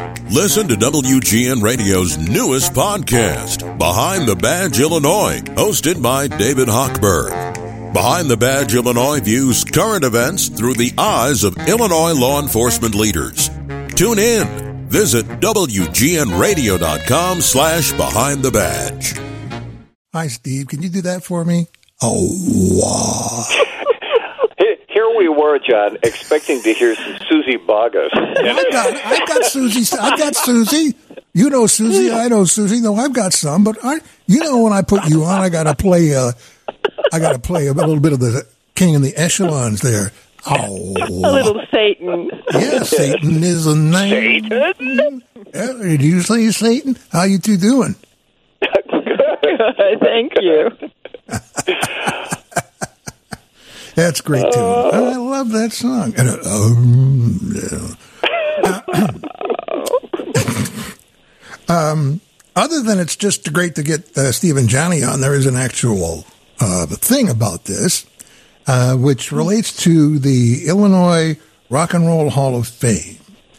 Listen to WGN Radio's newest podcast, Behind the Badge Illinois, hosted by David Hochberg. Behind the Badge Illinois views current events through the eyes of Illinois law enforcement leaders. Tune in. Visit WGNradio.com/Behind the Badge. Hi, Steve. Can you do that for me? Oh, wow. Here we were, John, expecting to hear some Susie Boggess. I've got Susie. I've got Susie. You know Susie. I know Susie. No, I've got some, but when I put you on, I got to play a little bit of the King and the Echelons there. Oh, a little Satan. Yeah, Satan is a name. Satan? Did you say Satan? How you two doing? Good, thank you. That's great too. I love that song. Other than it's just great to get Steve and Johnny on, there is an actual thing about this, which relates to the Illinois Rock and Roll Hall of Fame.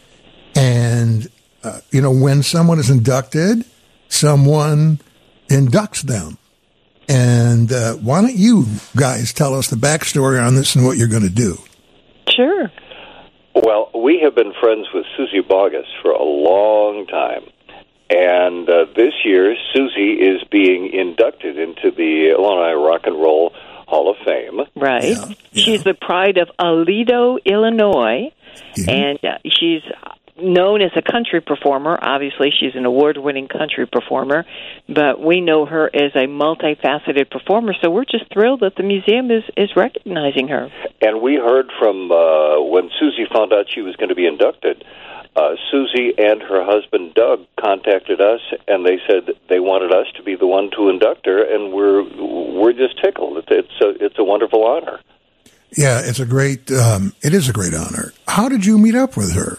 And, when someone is inducted, someone inducts them. And why don't you guys tell us the backstory on this and what you're going to do? Sure. Well, we have been friends with Susie Boggess for a long time. And this year, Susie is being inducted into the Illinois Rock and Roll Hall of Fame. Right. Yeah. She's the pride of Aledo, Illinois. Yeah. And she's known as a country performer. Obviously, she's an award-winning country performer, but we know her as a multifaceted performer, so we're just thrilled that the museum is recognizing her. And we heard from when Susie found out she was going to be inducted, Susie and her husband, Doug, contacted us, and they said they wanted us to be the one to induct her, and we're just tickled. It's a wonderful honor. Yeah, it is a great honor. How did you meet up with her?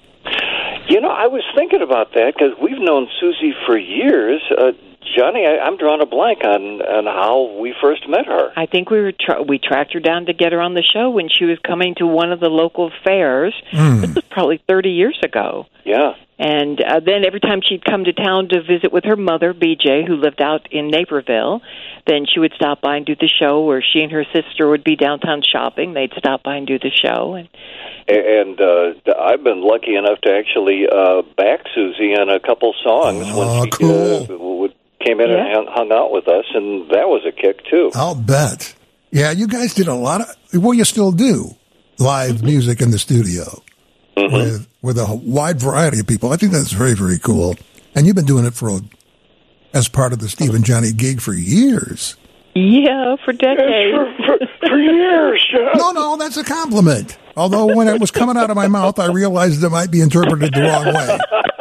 I was thinking about that because we've known Susie for years. Johnny, I'm drawing a blank on how we first met her. I think we tracked her down to get her on the show when she was coming to one of the local fairs. This was probably 30 years ago. Yeah. And then every time she'd come to town to visit with her mother, BJ, who lived out in Naperville, then she would stop by and do the show, or she and her sister would be downtown shopping. They'd stop by and do the show. And I've been lucky enough to actually back Susie in a couple songs when she cool. Came in and hung out with us, and that was a kick, too. I'll bet. Yeah, you guys did a lot of, you still do, live music in the studio with a wide variety of people. I think that's very, very cool. And you've been doing it as part of the Steve and Johnny gig for years. Yeah, for decades. For years. No, that's a compliment. Although when it was coming out of my mouth, I realized it might be interpreted the wrong way.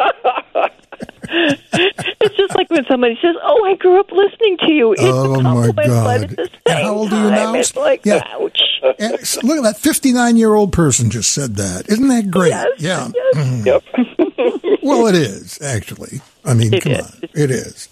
It's just like when somebody says, "Oh, I grew up listening to you." It's a compliment, my God! but at the same How old are you now? It's like, ouch. And look at that 59-year-old person just said that. Isn't that great? Yes, yeah. Yes. Mm-hmm. Yep. Well, it is actually. I mean, come on, it is.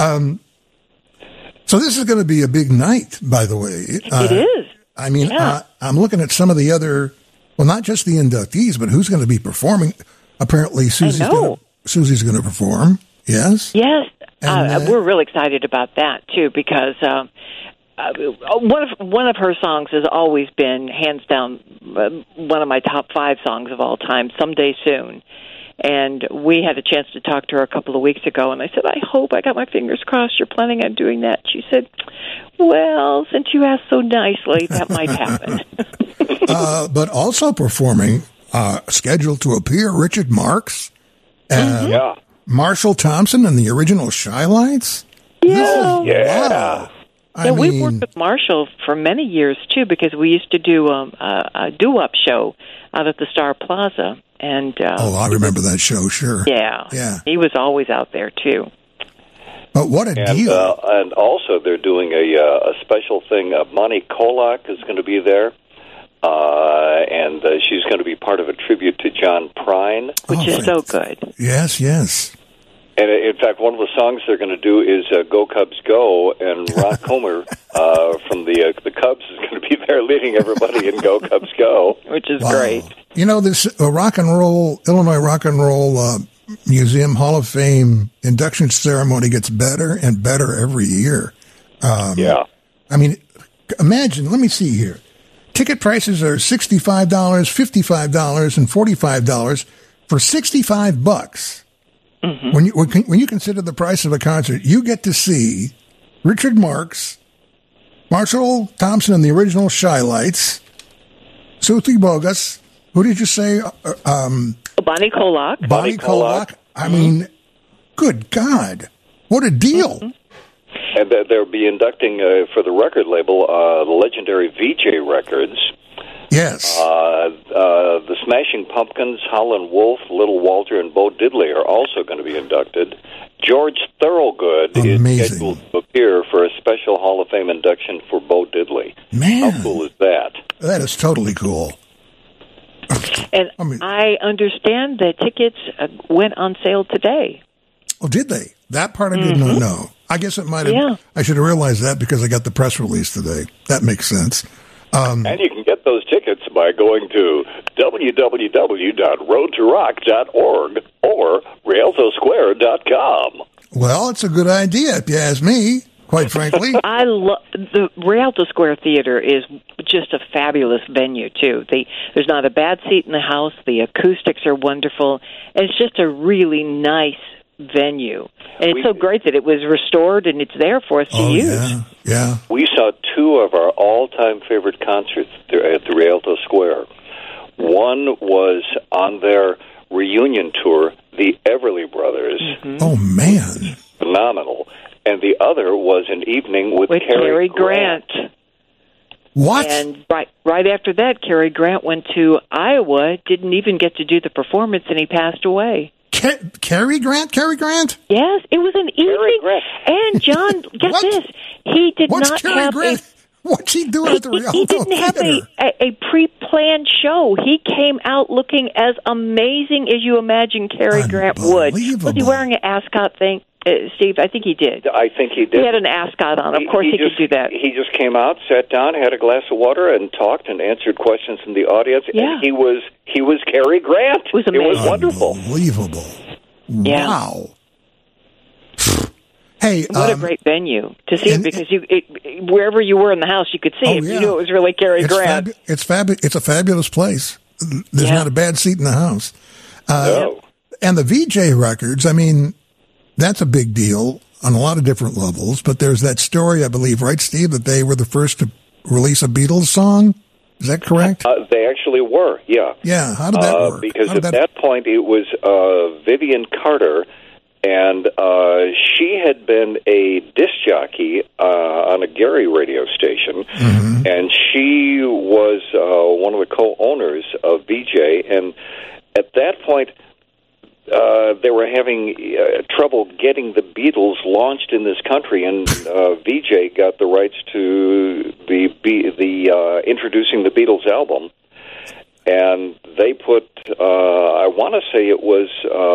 So this is going to be a big night, by the way. It is. I mean, I'm looking at some of the other, well, not just the inductees, but who's going to be performing. Apparently, Susie's going to perform. Yes? Yes. We're really excited about that, too, because one of her songs has always been, hands down, one of my top 5 songs of all time, Someday Soon. And we had a chance to talk to her a couple of weeks ago, and I said, I got my fingers crossed you're planning on doing that. She said, well, since you asked so nicely, that might happen. But also performing, scheduled to appear, Richard Marx, Marshall Thompson, and the original Shy Lights. Yeah. Wow. We've worked with Marshall for many years, too, because we used to do a doo-wop show out at the Star Plaza. And I remember that show, sure. Yeah. He was always out there, too. But what a deal. And also they're doing a special thing. Monty Kolak is going to be there. And she's going to be part of a tribute to John Prine. Which is so good. Yes. And in fact, one of the songs they're going to do is "Go Cubs Go," and Ron Comer from the Cubs is going to be there leading everybody in "Go Cubs Go," which is great. You know, this Illinois Rock and Roll Museum Hall of Fame induction ceremony gets better and better every year. Yeah. I mean, imagine, let me see here. Ticket prices are $65, $55, and $45. For $65, when you consider the price of a concert, you get to see Richard Marx, Marshall Thompson and the original Shy-Lights, Suthi Bogus, who did you say? Bonnie Kolak. Bonnie Kolak. I mean, good God. What a deal. And they'll be inducting, for the record label, the legendary VJ Records. Yes. The Smashing Pumpkins, Howlin' Wolf, Little Walter, and Bo Diddley are also going to be inducted. George Thorogood is scheduled to appear for a special Hall of Fame induction for Bo Diddley. Man. How cool is that? That is totally cool. And I understand that tickets went on sale today. Oh, did they? That part I did not know. I guess it might have. Yeah. I should have realized that because I got the press release today. That makes sense. And you can get those tickets by going to www.roadtorock.org or rialtosquare.com. Well, it's a good idea, if you ask me, quite frankly. I love the Rialto Square Theater is just a fabulous venue too. There's not a bad seat in the house. The acoustics are wonderful. And it's just a really nice venue. And it's so great that it was restored and it's there for us to use. Yeah. We saw two of our all-time favorite concerts at the Rialto Square. One was on their reunion tour, the Everly Brothers. Oh, man. Phenomenal. And the other was an evening with Cary Grant. What? And right after that, Cary Grant went to Iowa, didn't even get to do the performance, and he passed away. Cary Grant? Yes, it was an evening. And John, get this, he did What's not Cary have Grant? What's he doing at the Rialto He didn't have a pre-planned show. He came out looking as amazing as you imagine Cary Grant would. Was he wearing an ascot thing? Steve, I think he did. I think he did. He had an ascot on. Of course he could do that. He just came out, sat down, had a glass of water, and talked and answered questions from the audience. Yeah. And he was Cary Grant. It was amazing. It was wonderful. Unbelievable. Yeah. Wow. Hey, what a great venue to see it, because wherever you were in the house, you could see it. Yeah. You knew it was really Cary Grant. It's a fabulous place. There's not a bad seat in the house. No. And the VJ Records, I mean, that's a big deal on a lot of different levels. But there's that story, I believe, right, Steve, that they were the first to release a Beatles song? Is that correct? They actually were, yeah. Yeah, how did that work? Because at that point, it was Vivian Carter, and she had been a disc jockey on a Gary radio station, and she was one of the co-owners of VJ, and at that point, they were having trouble getting the Beatles launched in this country, and VJ got the rights to the introducing the Beatles album, and they put I want to say it was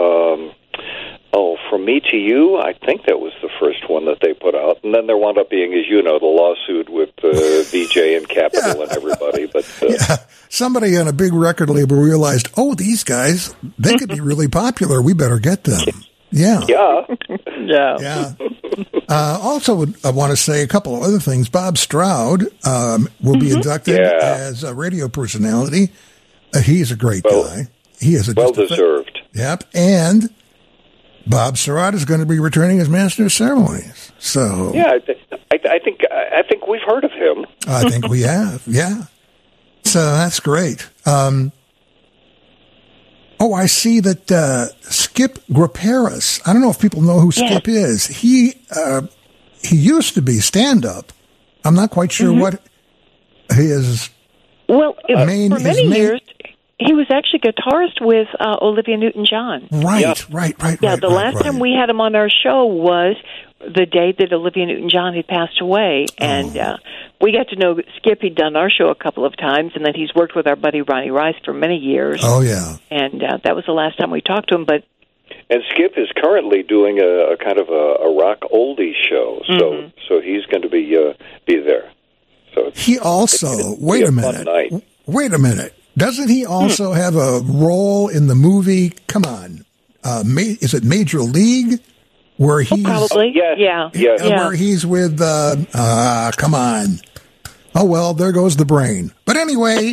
From Me to You. I think that was the first one that they put out, and then there wound up being, as you know, the lawsuit with VJ and Capitol and everybody. But somebody on a big record label realized, these guys, they could be really popular. We better get them. Yeah. Also, I want to say a couple of other things. Bob Stroud will be inducted as a radio personality. He's a great guy. He is well deserved. Yep, and Bob Stroud is going to be returning as Master of Ceremonies. So I think we've heard of him. I think we have. Yeah. So that's great. I see that Skip Graperis. I don't know if people know who Skip is. He used to be stand-up. I'm not quite sure what his main. For many years, he was actually guitarist with Olivia Newton-John. Right. Yeah, the last time we had him on our show was the day that Olivia Newton-John had passed away, and we got to know Skip. He'd done our show a couple of times, and then he's worked with our buddy Ronnie Rice for many years. Oh, yeah. And that was the last time we talked to him, but... And Skip is currently doing a kind of a rock oldie show, so he's going to be there. So he also... Wait a minute. Doesn't he also have a role in the movie? Come on. is it Major League? Where he's probably, yeah. Where he's with, come on. Oh, well, there goes the brain. But anyway.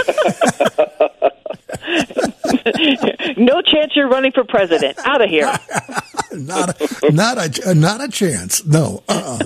No chance you're running for president. Out of here. Not a chance. No.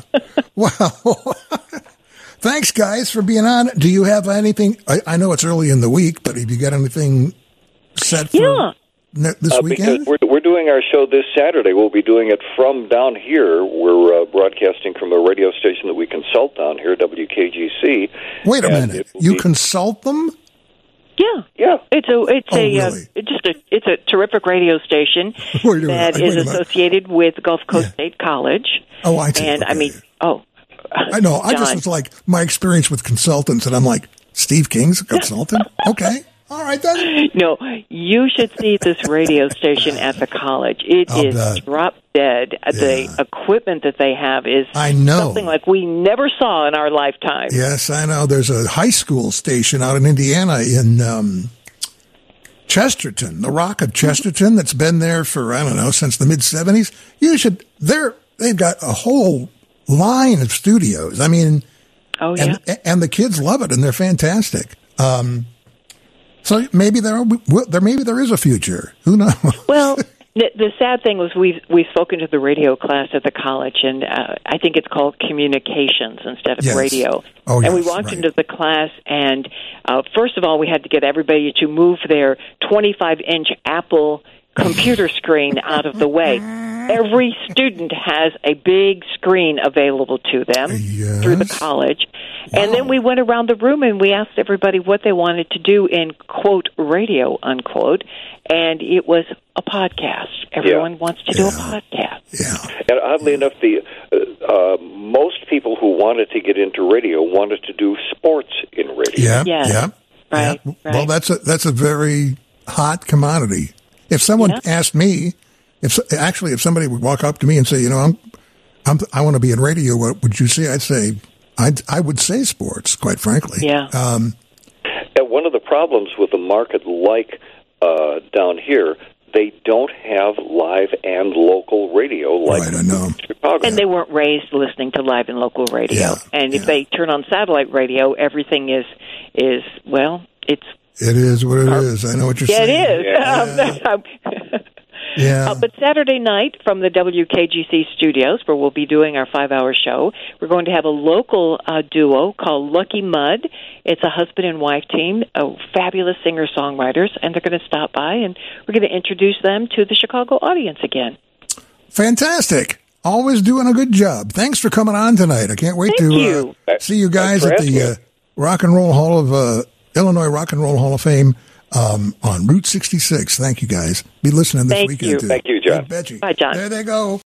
Well, thanks, guys, for being on. Do you have anything? I know it's early in the week, but have you got anything set for this weekend? Because we're doing our show this Saturday. We'll be doing it from down here. We're broadcasting from a radio station that we consult down here, WKGC. Wait a minute. You consult them? Yeah. It's really? It's a terrific radio station that is associated with Gulf Coast State College. Oh, I see. And okay. I know. John. It's like my experience with consultants, and I'm like, Steve King's a consultant? Okay. All right, then. No, you should see this radio station at the college. It is drop dead. Yeah. The equipment that they have is something like we never saw in our lifetime. Yes, I know. There's a high school station out in Indiana in Chesterton, the Rock of Chesterton, that's been there for, I don't know, since the mid-'70s. They've got a whole line of studios. I mean, and the kids love it, and they're fantastic. So maybe there is a future. Who knows? Well, the sad thing was we've spoken to the radio class at the college, and I think it's called communications instead of radio. Oh, and we walked into the class, and first of all, we had to get everybody to move their 25-inch Apple computer screen out of the way. Every student has a big screen available to them through the college. Wow. And then we went around the room and we asked everybody what they wanted to do in, quote, radio, unquote, and it was a podcast. Everyone wants to do a podcast. Yeah. And oddly enough, most people who wanted to get into radio wanted to do sports in radio. Yeah. Right. Well, that's a very hot commodity. If someone asked me, if somebody would walk up to me and say, I want to be in radio, what would you say? I'd say, I would say sports, quite frankly. Yeah. And one of the problems with a market like down here, they don't have live and local radio like Chicago. And they weren't raised listening to live and local radio. Yeah. And if they turn on satellite radio, everything is it's... It is what it is. I know what you're saying. It is. But Saturday night from the WKGC studios, where we'll be doing our 5-hour show, we're going to have a local duo called Lucky Mud. It's a husband and wife team, fabulous singer-songwriters, and they're going to stop by, and we're going to introduce them to the Chicago audience again. Fantastic. Always doing a good job. Thanks for coming on tonight. I can't wait to see you guys at the Rock and Roll Hall of Illinois Rock and Roll Hall of Fame on Route 66. Thank you, guys. Be listening this weekend, too. Thank you, John. Bye, John. There they go.